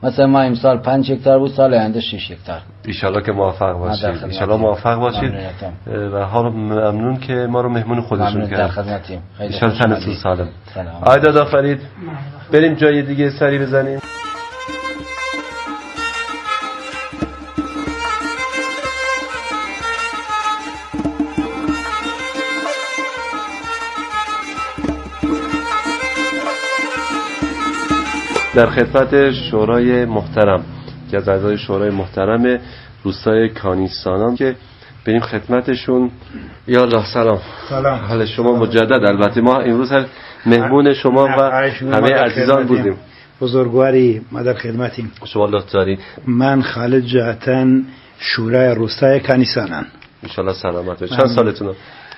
مثلا ما امسال 5 هکتار بود، سال آینده 6 هکتار. ان شاءالله که موفق باشید. ان شاءالله موفق باشید. و حالا ممنون که ما رو مهمون خودشون کردید. در خدمتیم. خیلی تنتون سالم. آقای دادا فرید بریم جای دیگه سری بزنیم. در خدمت شورای محترم که از اعضای شورای محترم روستای کانیسانان که بریم خدمتشون. یا الله سلام. سلام. حال شما مجدد. البته ما امروز مهمون شما و همه عزیزان بودیم. بزرگواری ما در خدمتیم. شما لطف دارید. من خالد جهتن شورای روستای کانیسانان. ان شاءالله سلامت باشید. چند سالتونه؟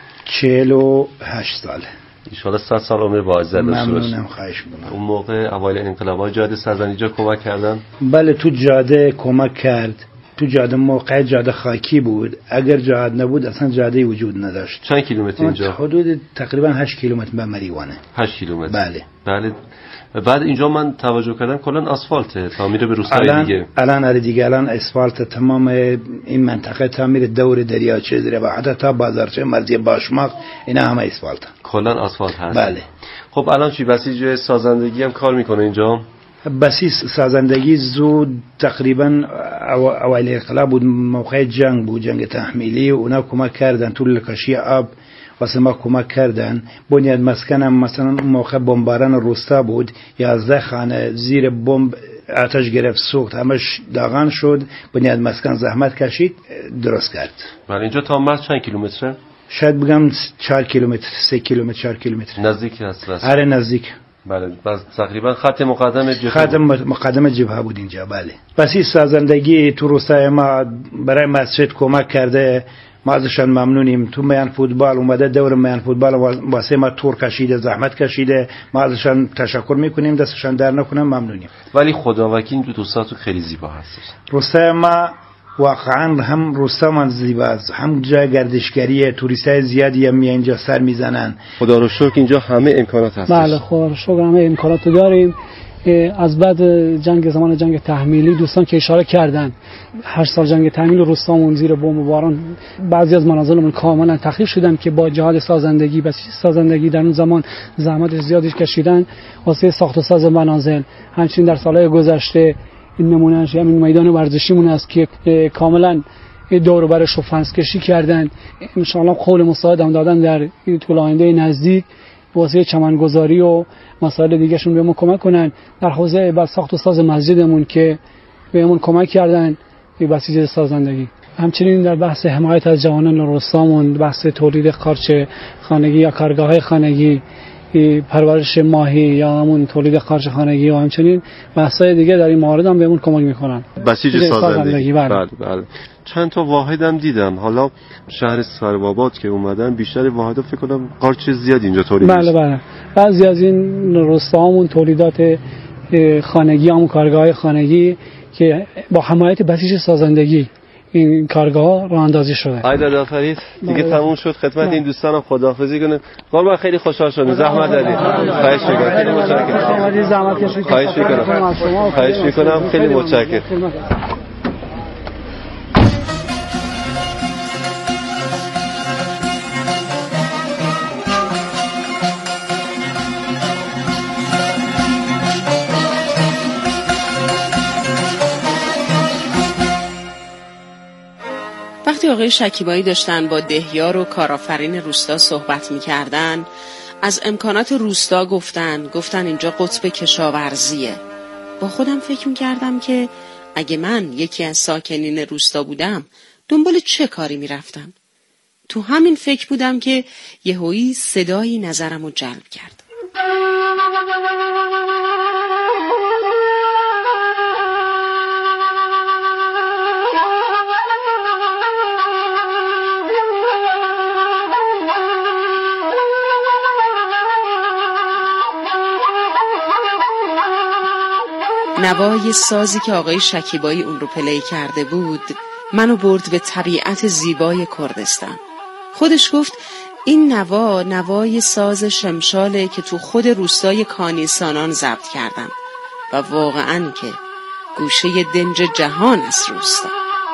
48 ساله. ان شاءالله 100 سال عمر باعث داشته باشید. ممنونم، خواهش می‌کنم. اون موقع اوایل انقلاب‌های جاده سازندگی کمک کردن؟ بله، تو جاده کمک کرد. تو جاده موقع جاده خاکی بود. اگر جاده نبود اصلا جاده وجود نداشت. چند کیلومتر اینجا؟ حدود تقریبا 8 کیلومتر به مریوانه. 8 کیلومتر. بله. بعد اینجا من توجه کردم کلا آسفالته تا میره به روستای دیگه. الان آسفالت تمام این منطقه تا میره دور دریاچه زیر و حتی تا بازارچه مرزی باشماق اینا همه آسفالت. کلا آسفالت هست. بله. خب الان چی بسیج سازندگی هم کار میکنه اینجا؟ بسیج سازندگی زود تقریبا اوایل انقلاب بود، موقع جنگ بود، جنگ تحمیلی، اونا کمک کردن طول کشی آب واسه ما کمک کردن. بنیاد مسکنم مثلا موقع بمباران روستا بود، 11 خانه زیر بمب آتش گرفت، سوخت، همش داغان شد. بنیاد مسکن زحمت کشید درست کرد. بله. اینجا تا مرز چند کیلومتره؟ شاید بگم 4 کیلومتر، 3 کیلومتر، 4 کیلومتر. نزدیک هست راست. آره نزدیک. بله. بس تقریبا خط مقدم جبهه. خط مقدم جبهه بود اینجا. بله. بس این سازندگی تو روستای ما برای مسجد کمک کرده، ما ازشان ممنونیم. تو میان فوتبال اومده، دور میان فوتبال واسه ما تور کشیده، زحمت کشیده، ما ازشان تشکر میکنیم، دستشان در نکنم، ممنونیم. ولی خداوکیل این روستاتون خیلی زیبا هست. روستای ما واقعا هم روستا من زیباست، هم جای گردشگری، توریستای زیادی هم اینجا سر میزنن. خدا رو شکر اینجا همه امکانات هست. بله خدا رو شکر همه امکانات داریم. از بعد زمان جنگ تحمیلی دوستان که اشاره کردن 8 سال جنگ تحمیل روستامون زیر بمب و باران بعضی از منازلمون کاملا تخریب شدن که با جهاد سازندگی بسیج سازندگی در اون زمان زحمت زیادی کشیدن واسه ساخت و ساز منازل. همچنین در سالهای گذشته این نمونهش همین میدان ورزشیمون است که کاملا دور و برش رو فنس کشی کردن. ان شاء الله قول مساعد هم دادن در این طول آینده نزدیک واسه چمنگذاری و مسائل دیگه شون بهمون کمک کنن. در حوزه بعد ساخت و ساز مسجدمون که بهمون کمک کردن به بسیج سازندگی. همچنین در بحث حمایت از جوانان روستامون، بحث تولید قارچ خانگی یا کارگاه‌های خانگی، پرورش ماهی یا همون تولید قارچ خانگی و همچنین بحث‌های دیگه در این موارد هم بهمون کمک میکنن. بسیج سازندگی. بله. چند تا واحدم دیدم. حالا شهر سروآباد که اومدن بیشتر واحدا فکر کنم قارچ زیاد اینجا تولید میشه. بله. بعضی از این روستاهامون تولیدات خانگی، همون کارگاه‌های خانگی که با حمایت بسیج سازندگی این کارگاه راه اندازی شده. دادا فرید دیگه تموم شد. خدمت این دوستانم خداحافظی کنم. قربان خیلی خوشحال شدم. زحمت دادید. خواهش می‌کنم. خیلی متشکرم. زحمت کشید. خواهش می‌کنم. خیلی متشکرم. وقتی آقای شکیبایی داشتن با دهیار و کارآفرین روستا صحبت می‌کردن، از امکانات روستا گفتن اینجا قطب کشاورزیه. با خودم فکر می‌کردم که اگه من یکی از ساکنین روستا بودم دنبال چه کاری می‌رفتم؟ تو همین فکر بودم که یهویی صدایی نظرمو جلب کرد. نوای سازی که آقای شکیبایی اون رو پلی کرده بود منو برد به طبیعت زیبای کردستان. خودش گفت این نوای ساز شمشاله که تو خود روستای کانیسانان ضبط کردم و واقعاً که گوشه دنج جهان از روستا.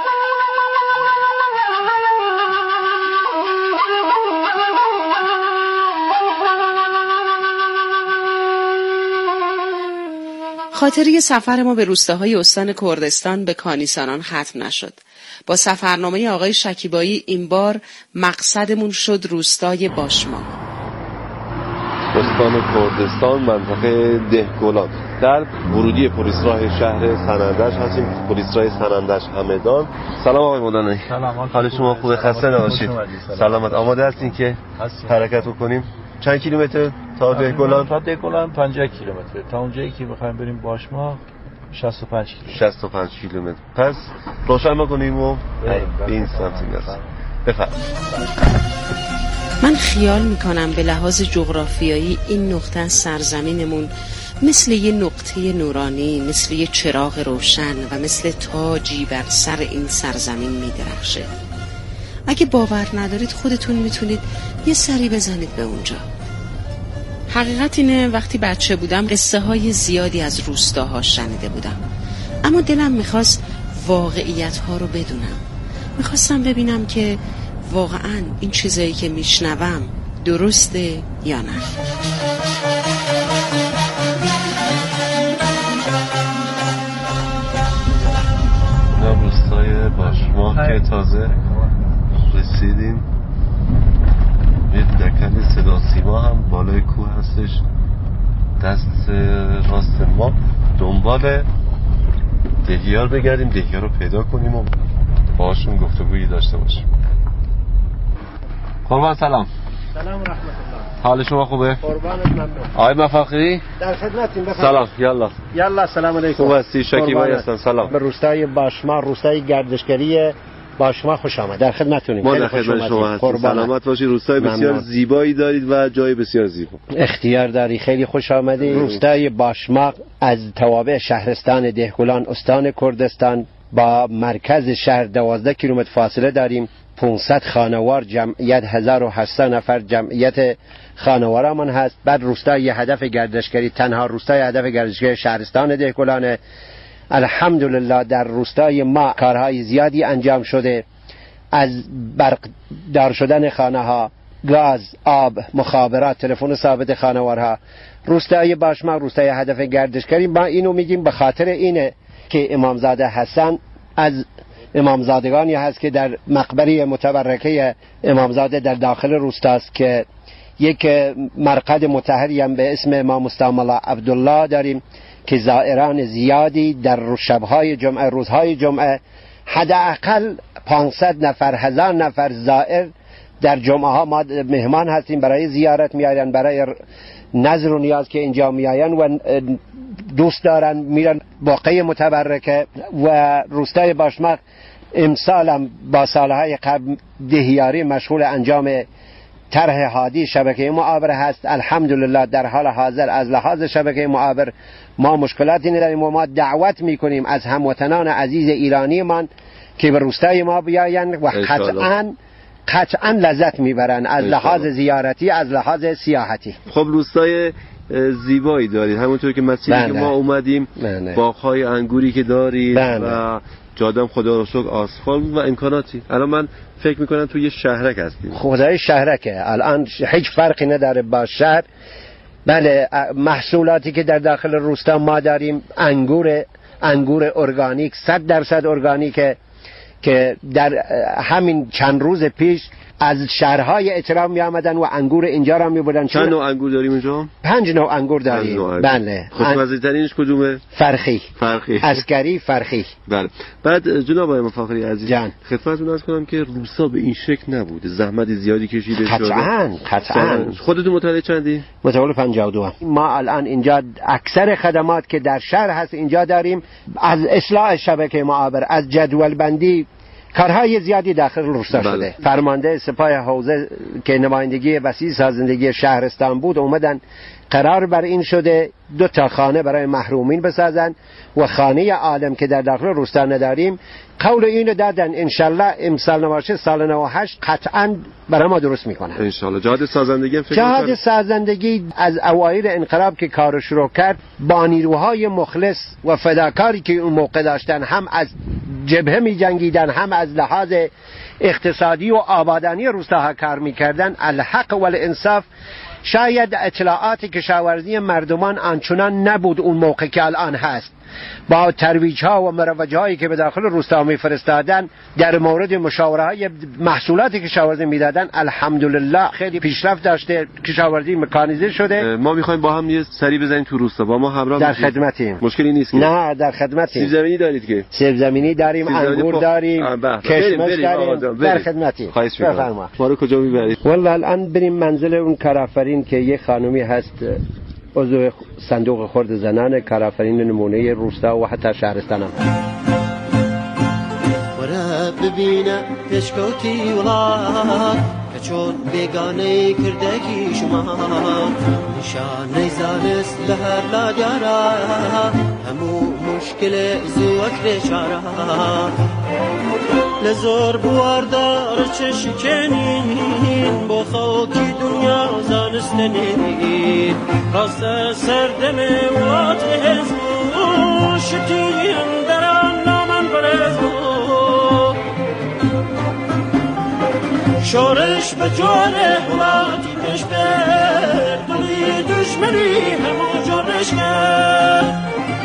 خاطره سفر ما به روستاهای استان کردستان به کانیسانان ختم نشد. با سفرنامه آقای شکیبایی این بار مقصدمون شد روستای باشماق. استان کردستان، منطقه دهگلان، در ورودی پلیسراه شهر سنندج هستیم. پلیسراه سنندج همدان. سلام آقای مدنی. سلام. حال شما خوبه؟ خسته نباشید. سلامت. آماده هستین که حرکت بکنیم؟ چند کیلومتر تا دهگلان؟ تا دهگلان 50 کیلومتر. تا اونجایی که بخوایم بریم باشماق 65 کیلومتر. 65 کیلومتر. پس روشن بکنیم و به این سمت میرسیم. بفرمایید. من خیال میکنم به لحاظ جغرافیایی این نقطه از سرزمینمون مثل یه نقطه نورانی، مثل یه چراغ روشن و مثل تاجی بر سر این سرزمین میدرخشه. اگه باور ندارید خودتون میتونید یه سری بزنید به اونجا. حقیقت اینه وقتی بچه بودم قصه های زیادی از روستاها شنیده بودم، اما دلم میخواست واقعیت ها رو بدونم. میخواستم ببینم که واقعا این چیزایی که میشنوم درسته یا نه. نه روستای باشماق که تازه رسیدیم. یه دکل صدا سیما هم بالای کوه هستش. دست راست ما دنبال دهیار بگردیم، دهیار رو پیدا کنیم و باشون گفتگویی داشته باشیم. قربان سلام. سلام و رحمت الله. حال شما خوبه؟ قربانت ممنون. آقای مفخری در خدمتیم. سلام. یلا سلام علیکم. خوب هستی؟ شکیبایی هستم. سلام. به روستای باشماق، روستای گردشگری باشماق خوش آمد. در خدمتتونیم. ما در خدمت شما هستیم. سلامت باشید. روستای بسیار زیبایی دارید و جای بسیار زیبا. اختیار داری. خیلی خوش آمدید. روستای باشماق از توابع شهرستان دهگلان استان کردستان با مرکز شهر 12 کیلومتر فاصله داریم. 500 خانوار، جمعیت 1800 نفر جمعیت خانوارمان هست. بعد روستای هدف گردشگری، تنها روستای هدف گردشگری شهرستان دهگلان. الحمدلله در روستای ما کارهای زیادی انجام شده، از برقدار شدن خانه ها، گاز، آب، مخابرات، تلفن ثابت خانوارها. روستای باشماق روستای هدف گردشگری ما اینو میگیم به خاطر اینه که امامزاده حسن از امامزادگانی هست که در مقبره متبرکه امامزاده در داخل روستاست که یک مرقد مطهری هم به اسم امام مستعمل عبدالله داریم که زائران زیادی در شبهای جمعه، روزهای جمعه حداقل 500 نفر 1000 نفر زائر در جمعه ها ما مهمان هستیم، برای زیارت میآیند، برای نظر و نیاز که اینجا میآیند و دوست دارن میرن باقی متبرکه. و روستای باشماق امسالم با سالهای قبل دهیاری مشغول انجام طرح هادی شبکه معابر هست. الحمدلله در حال حاضر از لحاظ شبکه معابر ما مشکلاتی نداریم و ما دعوت میکنیم از هموطنان عزیز ایرانی من که به روستای ما بیایند و قطعا لذت میبرن از لحاظ زیارتی، از لحاظ سیاحتی. خب روستای زیبایی دارید، همونطور که مسیری که ما اومدیم، باغ‌های انگوری که دارید و جاده هم خدا رو شکر آسفالت و امکاناتی. الان من فکر میکنم تو یه شهرک هستیم. خدای شهرکه الان، هیچ فرقی نداره با شهر. بله، محصولاتی که در داخل روستا ما داریم انگور ارگانیک 100% ارگانیکه که در همین چند روز پیش از شهرهای اطراف می آمدن و انگور اینجا را می بردن. چند نوع انگور داریم اینجا؟ 5 نوع انگور داریم. بله. خوشمزه‌ترینش کدومه؟ فرخی. عسکری فرخی. بله. بعد جناب آقای مفخری عزیز جان، خدمتتون عرض کنم که روستا به این شکل نبوده، زحمت زیادی کشیده شده. قطعاً. خودتون متولد چندی؟ متولد 52. ما الان اینجا اکثر خدمات که در شهر هست اینجا داریم، از اصلاح شبکه معابر، از جدول بندی کارهای زیادی داخل روستا بله. شده. فرمانده سپاه حوزه که نمایندگی وسیع سازندگی شهرستان بود اومدن قرار بر این شده 2 خانه برای محرومین بسازن و خانه عالم که در داخل روستا نداریم قول اینو دادن انشالله امسال نباشه سال 98 قطعا برای ما درست میکنن انشالله. جهاد سازندگی هم فکر جهاد می‌کنم؟ سازندگی از اوایل انقلاب که کار شروع کرد با نیروهای مخلص و فداکاری که اون موقع داشتن هم از جبهه می جنگیدن هم از لحاظ اقتصادی و آبادانی روستاها کار میکردن. الحق والانصاف شاید اطلاعات کشاورزی مردمان آنچنان نبود اون موقع که الان هست. با ترویج ها و مروج هایی که به داخل روستا میفرستادن در مورد مشاوره های محصولات کشاورزی میدادن الحمدلله خیلی پیشرفت داشته، کشاورزی مکانیزه شده. ما میخوایم با هم یه سری بزنیم تو روستا، با ما همراه در باشید. خدمتیم. مشکلی نیست که؟ نه در خدمتیم. سیب زمینی دارید که؟ سیب زمینی داریم، انگور داریم، کشمش داریم. در خدمتیم. خواهش می‌کنم. بفرما. ما رو کجا میبرید؟ والله الان بریم منزل اون کارآفرین که یه خانومی هست عضو صندوق خرد زنان، کارآفرین نمونه روستا و حتی شهرستان هم. ورا ببینه پشکوتی ولاد کچون بیگانه کردگی شما نشانه زانست لهر لادیارا همو مشکل زوک بشارا لزور بواردار چشکنین با خاکی دنیا زانستنین راست سردم وات هزمو شتیم دران نامن برزمو شورش به جوره ولاتی پیش بر دلی دشمنی همو جورش کرد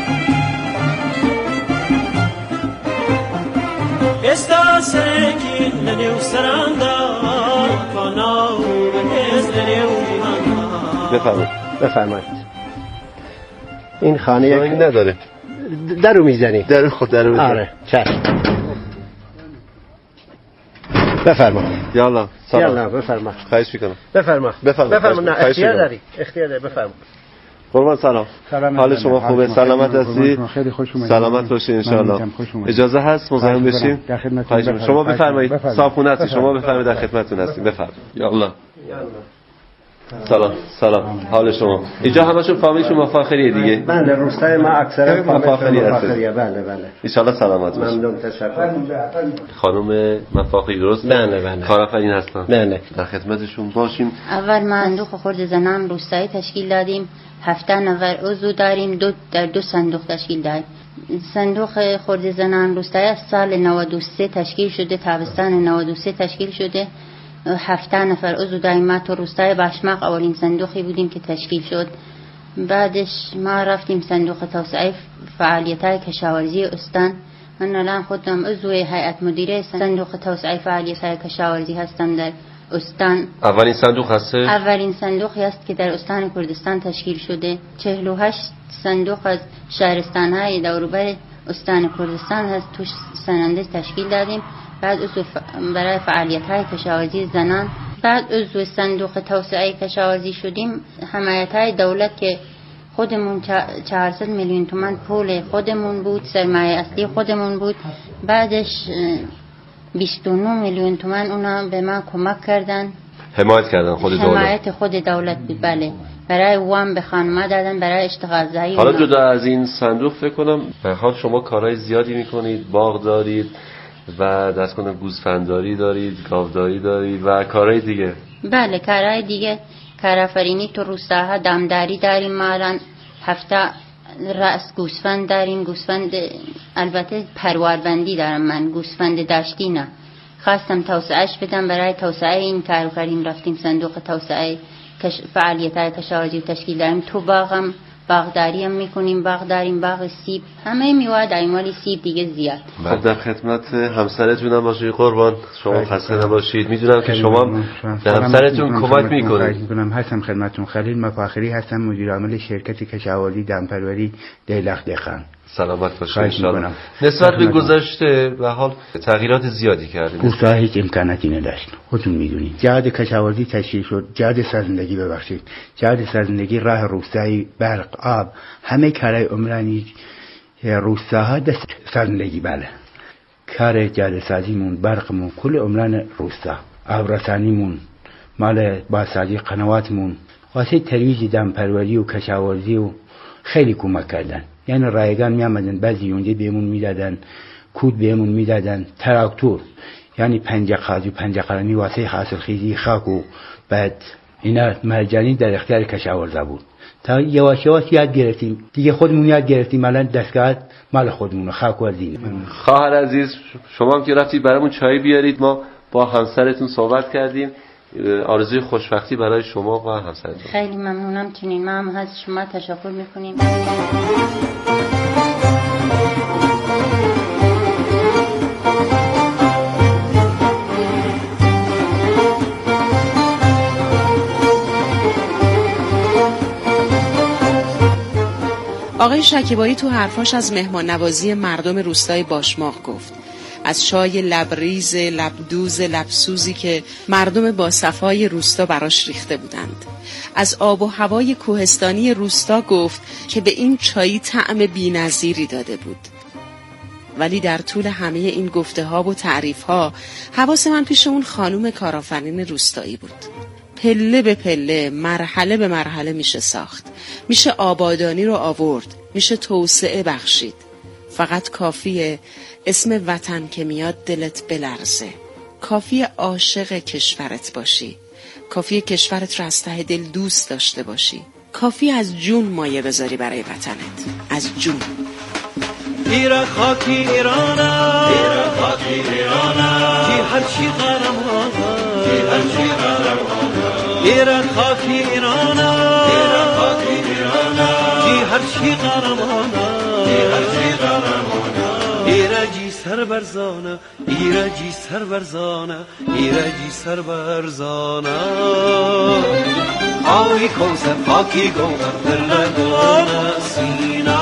استا سرکین لنیو سراندا کاناو بهز لنیو جیهاندا. بفرمایید. این خانه یک نداره. درو میزنی؟ در خود درو میزنی. آره چشم. بفرما. یالا سلام. یالا بفرما. خواهش میکنم. بفرما. بفرما. نه اختیار داری. اختیار داری. بفرما. قربان سلام. حال شما خوبه؟ سلامت هستی؟ خیلی خوش اومدید. سلامت باشید ان شاء الله. اجازه هست مزاحم بشیم؟ شما بفرمایید. صاحبخونه هستید. شما بفرمایید، در خدمتتون هستیم. بفرمایید. یالا. سلام. حال شما؟ اینجا همشون فامیلشون مفاخریه دیگه؟ بله روستای ما اکثرا مفاخری هست. بله. ان شاء الله سلامت باشید. ممنون، تشکر. خانم مفاخری درست؟ بله. کارآفرین هستن. بله. در خدمتشون باشیم. اول ما صندوق خرد زنان روستایی تشکیل دادیم. 7 نفر عضو داریم، در 2 صندوق تشکیل دادیم. صندوق خرد زنان روستایی از سال 93 تشکیل شده، تابستان 93 تشکیل شده. 7 نفر عضو داریم. ما تو روستای باشماق اولین صندوقی بودیم که تشکیل شد. بعدش ما رفتیم صندوق توسعه فعالیت‌های کشاورزی استان. من الان خودم عضو هیئت مدیره صندوق توسعه فعالیت‌های کشاورزی هستم در استان. اولین صندوق هسته؟ اولین صندوقی است که در استان کردستان تشکیل شده. 48 صندوق از شهرستان‌های دوروبر استان کردستان هست، توش سننده تشکیل دادیم. بعد عضو برای فعالیت‌های کشاورزی زنان. بعد عضو صندوق توسعه کشاورزی شدیم. حمایت‌های دولت که خودمون 400 میلیون تومان پول خودمون بود، سرمایه اصلی خودمون بود. بعدش 29 میلیون تومان اونا به ما کمک کردن، حمایت کردن خود دولت. حمایت خود دولت بود. بله، برای وام به خانم‌ها دادن، برای اشتغال زایی. حالا جدا از این صندوق فکر کنم به حال شما کارهای زیادی میکنید، باغ دارید و دست کنم گوسفندداری دارید، گاوداری دارید و کارهای دیگه. بله، کارهای دیگه، کارآفرینی تو روستاها، دامداری داریم. ما الان 7 رأس گوسفند داریم. گوسفند البته پرواربندی دارم من، گوسفند داشتی نه. خواستم توسعهش بدم، برای توسعه این کارآفرین رفتیم صندوق توسعه فعالیت‌های کشاورزی تشکیل دادیم. تو باغم باغداری هم میکنیم، باغ داریم، باغ سیب، همه میوه داریم، ولی سیب دیگه زیاد. خب در خدمت همسرتون باشید قربان. شما خسته نباشید. میدونم که شما به همسرتون کمک میکنید. هستم خدمتتون. خلیل مفاخری هستم، مدیر عامل شرکت کشاورزی دامپروری دیلخ دخان. سلامت باشید ان شاء الله. نسبت به گذشته به حال تغییرات زیادی کردید. روستا هیچ امکاناتی نداشت، خودتون میدونید. جهاد کشاورزی تشکیل شد، جهاد سازندگی جهاد سازندگی راه روستایی، برق، آب، همه کارهای عمرانی روستاها دست سازندگی. بله، کار جاده‌سازیمون، برقمون، کل عمران روستا، آبرسانیمون، مال بازسازی قنواتمون، واسه ترویج دامپروری و کشاورزی و خیلی کمک کردن. یعنی رایگان میامدن، بعضی یونده بهمون میدادن، کود بهمون میدادن، تراکتور، یعنی پنجه قاضی و پنجه قرنی واسه حاصل خیزی خاک و بعد اینا مجانی در اختیار کشاورزا بود. تا یواش یواش یاد گرفتیم دیگه، خودمون یاد گرفتیم، الان دستگاه مال خودمون، خاک و زین. خواهر عزیز، شما هم که رفتید برامون چای بیارید، ما با همسرتون صحبت کردیم، آرزوی خوشبختی برای شما و همسرتون. خیلی ممنونم. چنین ما هم از شما تشکر میکنیم. آقای شکیبایی تو حرفاش از مهمان نوازی مردم روستای باشماق گفت، از چای لبریز، لبدوز، لبسوزی که مردم با صفای روستا براش ریخته بودند. از آب و هوای کوهستانی روستا گفت که به این چای طعم بی‌نظیری داده بود. ولی در طول همه این گفته ها و تعریف ها حواس من پیش اون خانوم کارآفرین روستایی بود. پله به پله، مرحله به مرحله میشه ساخت، میشه آبادانی رو آورد، میشه توسعه بخشید. فقط کافیه اسم وطن که میاد دلت بلرزه، کافیه عاشق کشورت باشی، کافیه کشورت رو از ته دل دوست داشته باشی، کافیه از جون مایه بذاری برای وطنت، از جون. ایران خاکی ایرانه، ایران خاکی ایرانه، کی هرچی قهرمانه، کی هرچی قهرمانه. ایران خاکی ایرانه، ایران خاکی ایرانه، کی هرچی قهرمانه، کی هرچی قهرمانه. ایرجی سر برزانه، ایرجی سر برزانه، ایرجی سر برزانه. آوی کوسر خاکی گوهر دلگونه سینه،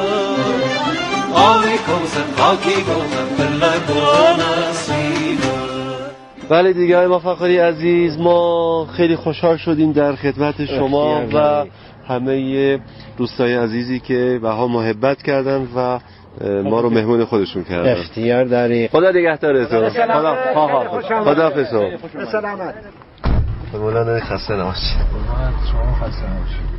آوی کوسر خاکی گوهر دلگونه سینه. بله دیگه آقای مفخری عزیز، ما خیلی خوشحال شدیم در خدمت شما و همه دوستای عزیزی که بها محبت کردن و ما رو مهمون خودشون کردن. اختیار داری. خدا نگهدارتون. خدا حافظ. سلامت. مولانا خسته نباشید. شما خسته نباشید.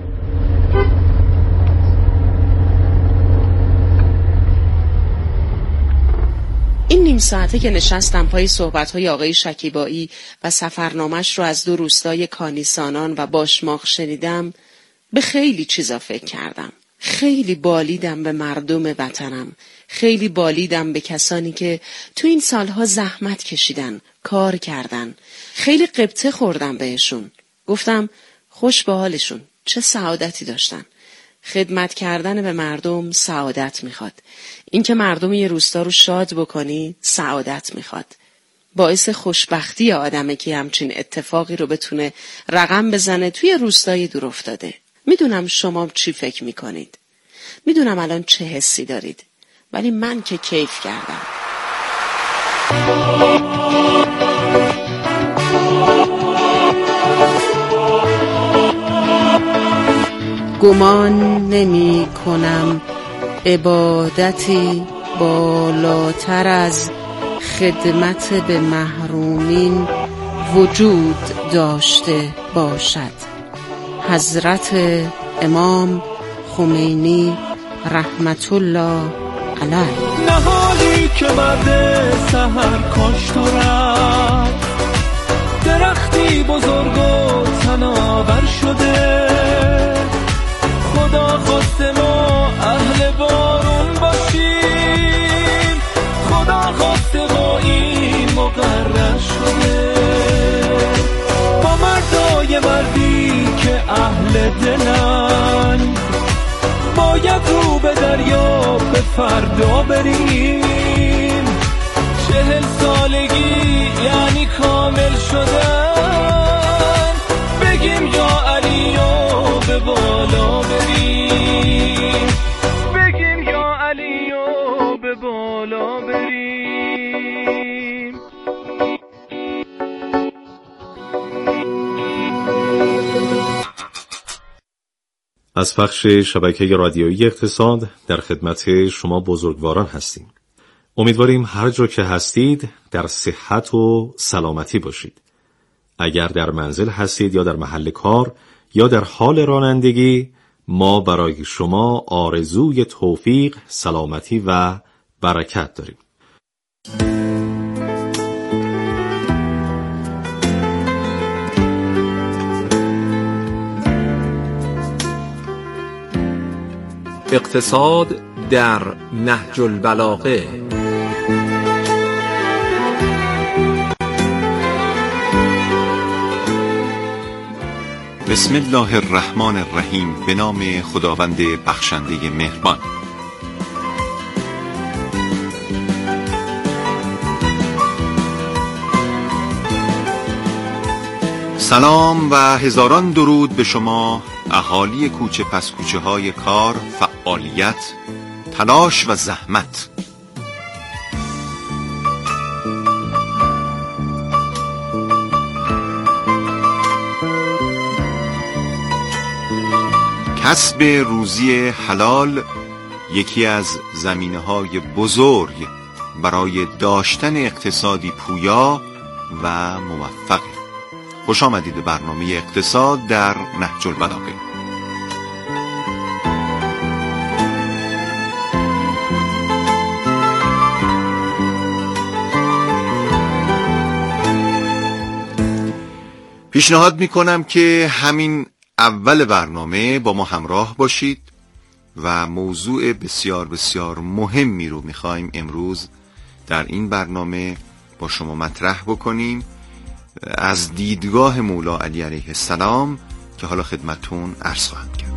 این نیم ساعته که نشستم پای صحبت‌های آقای شکیبایی و سفرنامه‌اش رو از دو روستای کانیسانان و باشماق شنیدم، به خیلی چیزا فکر کردم. خیلی بالیدم به مردم وطنم، خیلی بالیدم به کسانی که تو این سالها زحمت کشیدن، کار کردن. خیلی غبطه خوردم بهشون. گفتم خوش به حالشون، چه سعادتی داشتن. خدمت کردن به مردم سعادت میخواد. اینکه مردم یه روستا رو شاد بکنی سعادت میخواد. باعث خوشبختی آدمه که همچین اتفاقی رو بتونه رقم بزنه توی روستای دور افتاده. میدونم شما چی فکر میکنید، میدونم الان چه حسی دارید، ولی من که کیف کردم. گمان نمی کنم عبادتی بالاتر از خدمت به محرومین وجود داشته باشد. حضرت امام خمینی رحمت الله علیه. نهالی که مرد سحر کاشت و رفت، درختی بزرگ و تناور شده. خدا خواسته ما اهل بارون باشیم، خدا خواسته ما این مقرر شده. با مردای مردی که اهل دلن، باید رو به دریا به فردا بریم. 40 سالگی یعنی کامل شدن، بگیم یا علی و به بالا بریم، بگیم یا علی و به بالا بریم. از پخش شبکه رادیویی اقتصاد در خدمت شما بزرگواران هستیم. امیدواریم هر جا که هستید در صحت و سلامتی باشید. اگر در منزل هستید یا در محل کار یا در حال رانندگی، ما برای شما آرزوی توفیق، سلامتی و برکت داریم. اقتصاد در نهج البلاغه. بسم الله الرحمن الرحیم. به نام خداوند بخشنده مهربان. سلام و هزاران درود به شما اهالی کوچه پس کوچه های کار، فعالیت، تلاش و زحمت. کسب روزی حلال یکی از زمینه‌های بزرگ برای داشتن اقتصادی پویا و موفق. خوش آمدید به برنامه اقتصاد در نهج البلاغه. پیشنهاد میکنم که همین اول برنامه با ما همراه باشید و موضوع بسیار بسیار مهمی رو میخوایم امروز در این برنامه با شما مطرح بکنیم از دیدگاه مولا علی علیه السلام که حالا خدمتون عرض خواهم کرد.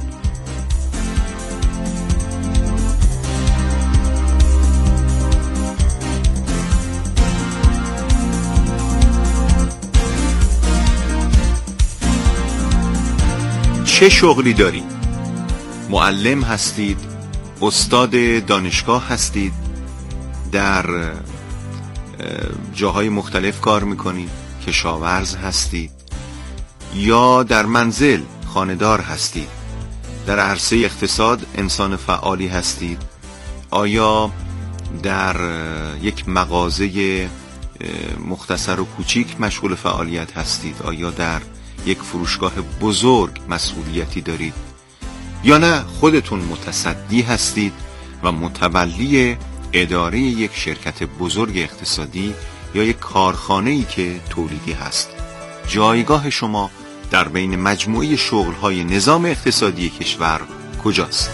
چه شغلی دارید؟ معلم هستید؟ استاد دانشگاه هستید؟ در جاهای مختلف کار میکنید؟ کشاورز هستید؟ یا در منزل خانه‌دار هستید؟ در عرصه اقتصاد انسان فعالی هستید؟ آیا در یک مغازه مختصر و کوچیک مشغول فعالیت هستید؟ آیا در یک فروشگاه بزرگ مسئولیتی دارید؟ یا نه خودتون متصدی هستید و متولی اداره یک شرکت بزرگ اقتصادی یا یک کارخانه‌ای که تولیدی هست؟ جایگاه شما در بین مجموعه شغل‌های نظام اقتصادی کشور کجاست؟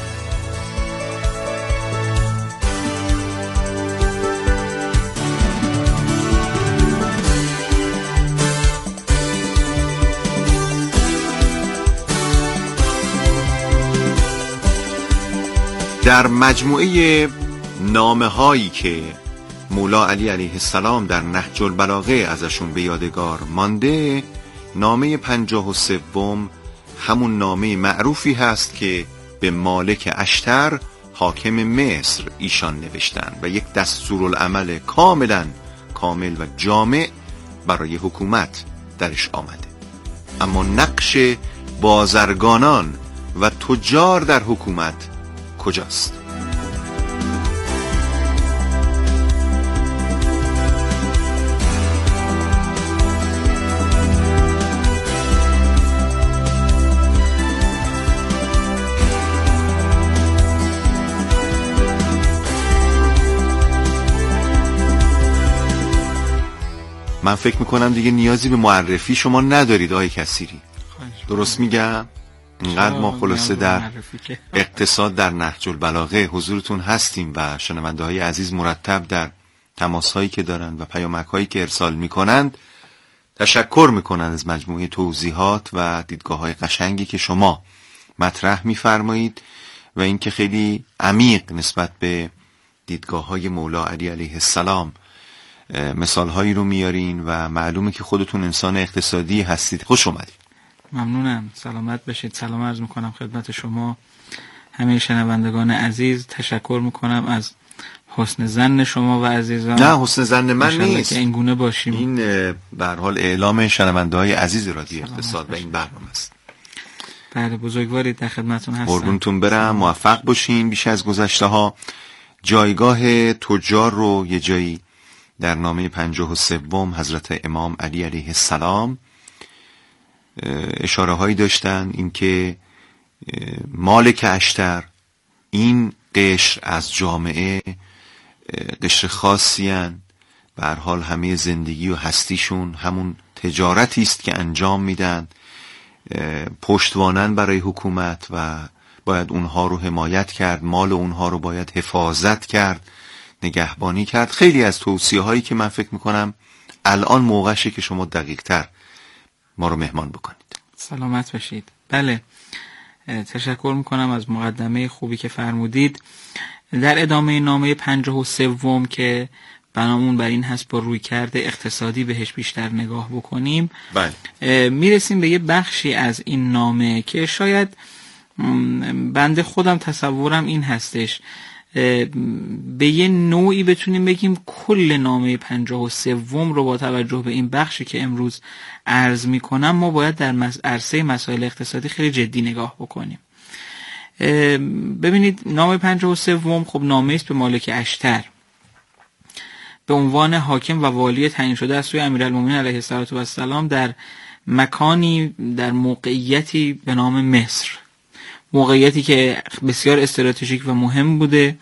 در مجموعه نامه هایی که مولا علی علیه السلام در نهج البلاغه ازشون به یادگار مانده، نامه 53 همون نامه معروفی هست که به مالک اشتر حاکم مصر ایشان نوشتن و یک دستورالعمل کاملا کامل و جامع برای حکومت درش آمده. اما نقش بازرگانان و تجار در حکومت کجاست؟ من فکر میکنم دیگه نیازی به معرفی شما ندارید آقای کثیری. درست میگم؟ اینقدر ما خلاصه در اقتصاد در نهج البلاغه حضورتون هستیم و شنونده های عزیز مرتب در تماس هایی که دارن و پیامک هایی که ارسال میکنند تشکر میکنند از مجموعه توضیحات و دیدگاه های قشنگی که شما مطرح میفرمایید و اینکه خیلی عمیق نسبت به دیدگاه های مولا علی علیه السلام مثال هایی رو میارین و معلومه که خودتون انسان اقتصادی هستید. خوش اومدید. ممنونم. سلامت باشید. سلام عرض میکنم خدمت شما همه شنوندگان عزیز. تشکر میکنم از حسن ظن شما و عزیزان. نه حسن ظن من نیست که این گونه باشیم. این به هر حال اعلام شنونده های عزیز رادیو اقتصاد و این برنامه است. بله بزرگوارید، در خدمتتون هستم. قربونتون برم. موفق باشین بیش از گذشته ها. جایگاه تجار رو یه جایی در نامه 53 حضرت امام علی علیه السلام اشاره هایی داشتن، اینکه مالک اشتر، این قشر از جامعه قشر خاصی هن، به هر حال همه زندگی و هستیشون همون تجارتی است که انجام میدن، پشتوانن برای حکومت و باید اونها رو حمایت کرد، مال اونها رو باید حفاظت کرد، نگهبانی کرد. خیلی از توصیه هایی که من فکر میکنم الان موقعشه که شما دقیق تر ما رو مهمان بکنید. سلامت باشید. بله، تشکر میکنم از مقدمه خوبی که فرمودید. در ادامه نامه 53 که بنامون بر این هست با رویکرد اقتصادی بهش بیشتر نگاه بکنیم، میرسیم به یه بخشی از این نامه که شاید بنده خودم تصورم این هستش به یه نوعی بتونیم بگیم کل نامه 53 رو با توجه به این بخشی که امروز عرض میکنم ما باید در عرصه مسائل اقتصادی خیلی جدی نگاه بکنیم. ببینید نامه 53 خب نامه است به مالک اشتر به عنوان حاکم و والی تعیین شده از سوی امیرالمومنین علیه السلام در مکانی، در موقعیتی به نام مصر، موقعیتی که بسیار استراتژیک و مهم بوده.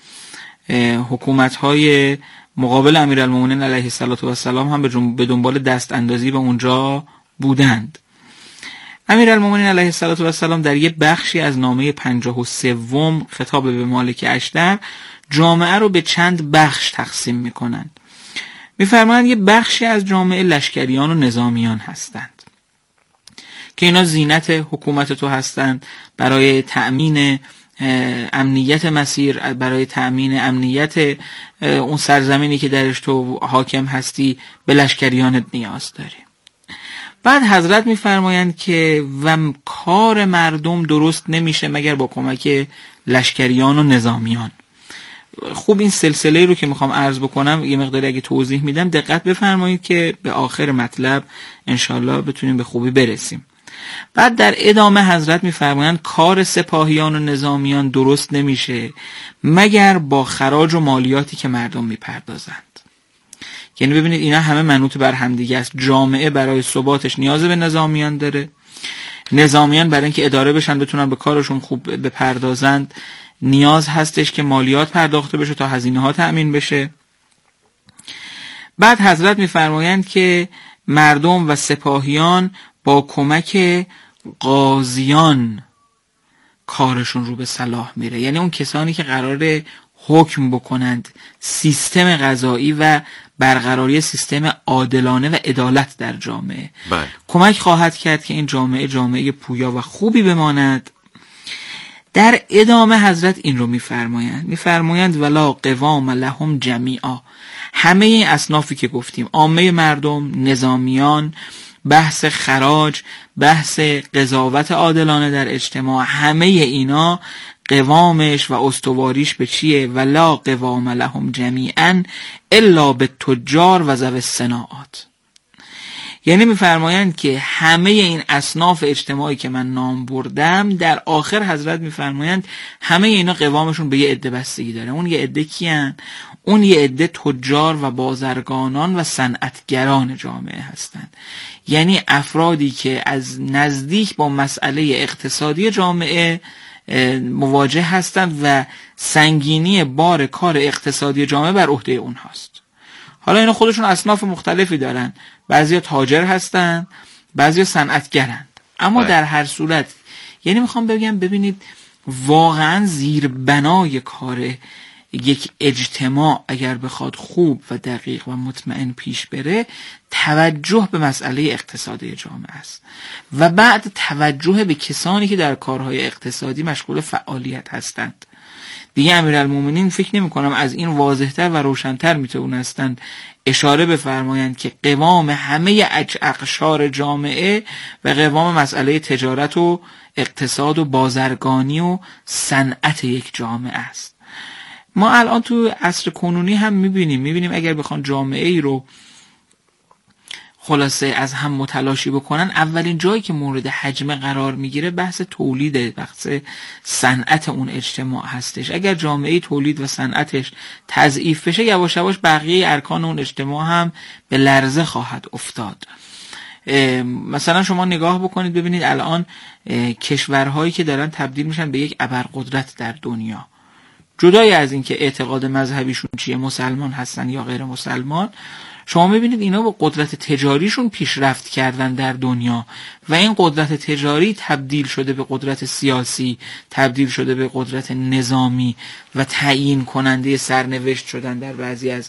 حکومت‌های مقابل امیرالمومنین علیه السلام هم به دنبال دست اندازی به اونجا بودند. امیرالمومنین علیه السلام در یک بخشی از نامه 53 خطاب به مالک اشتر جامعه رو به چند بخش تقسیم می‌کنند. می‌فرمایند یک بخشی از جامعه لشکریان و نظامیان هستند که اینا زینت حکومت تو هستند، برای تأمین امنیت مسیر، برای تأمین امنیت اون سرزمینی که درش تو حاکم هستی به لشکریانت نیاز داری. بعد حضرت میفرمایند که و کار مردم درست نمیشه مگر با کمک لشکریان و نظامیان. خوب این سلسله رو که میخوام عرض بکنم یه مقداری اگه توضیح میدم دقت بفرمایید که به آخر مطلب انشالله بتونیم به خوبی برسیم. بعد در ادامه حضرت میفرمایند کار سپاهیان و نظامیان درست نمیشه مگر با خراج و مالیاتی که مردم میپردازند. یعنی ببینید اینا همه منوط بر هم دیگه است. جامعه برای ثباتش نیاز به نظامیان داره، نظامیان برای اینکه اداره بشن بتونن به کارشون خوب بپردازند نیاز هستش که مالیات پرداخته بشه تا هزینه ها تأمین بشه. بعد حضرت میفرمایند که مردم و سپاهیان با کمک قاضیان کارشون رو به صلاح میره، یعنی اون کسانی که قراره حکم بکنند، سیستم قضایی و برقراری سیستم عادلانه و عدالت در جامعه کمک خواهد کرد که این جامعه پویا و خوبی بماند. در ادامه حضرت این رو میفرمایند ولا قوام لهم جمیعا، همه این اصنافی که گفتیم، عامه مردم، نظامیان، بحث خراج، بحث قضاوت عادلانه در اجتماع، همه اینا قوامش و استواریش به چیه؟ ولا قوام لهم جمیعا الا به تجار و ذوی الصناعات. یعنی میفرمایند که همه این اصناف اجتماعی که من نام بردم در آخر حضرت میفرمایند همه اینا قوامشون به یه عده بستگی داره. اون یه عده کیان؟ اون یه عده تجار و بازرگانان و صنعتگران جامعه هستند. یعنی افرادی که از نزدیک با مسئله اقتصادی جامعه مواجه هستند و سنگینی بار کار اقتصادی جامعه بر عهده اونهاست. حالا اینا خودشون اصناف مختلفی دارن، بعضیا تاجر هستن، بعضیا صنعتگرن، اما در هر صورت یعنی میخوام بگم ببینید واقعا زیربنای کار یک اجتماع اگر بخواد خوب و دقیق و مطمئن پیش بره توجه به مسئله اقتصادی جامعه است و بعد توجه به کسانی که در کارهای اقتصادی مشغول فعالیت هستند. دیگه امیرالمومنین فکر نمی کنم از این واضحتر و روشنتر میتونستند اشاره بفرمایند که قوام همه اقشار جامعه و قوام مسئله تجارت و اقتصاد و بازرگانی و صنعت یک جامعه است. ما الان تو عصر کنونی هم میبینیم اگر بخوان جامعه ای رو خلاصه از هم متلاشی بکنن، اولین جایی که مورد حجم قرار میگیره بحث تولید، بحث صنعت اون اجتماع هستش. اگر جامعه تولید و صنعتش تضعیف بشه، یواش یواش بقیه ارکان اون اجتماع هم به لرزه خواهد افتاد. مثلا شما نگاه بکنید ببینید الان کشورهایی که دارن تبدیل میشن به یک ابرقدرت در دنیا، جدای از این که اعتقاد مذهبیشون چیه، مسلمان هستن یا غیر مسلمان، شما میبینید اینا با قدرت تجاریشون پیشرفت کردن در دنیا و این قدرت تجاری تبدیل شده به قدرت سیاسی، تبدیل شده به قدرت نظامی و تعیین کننده سرنوشت شدن در بعضی از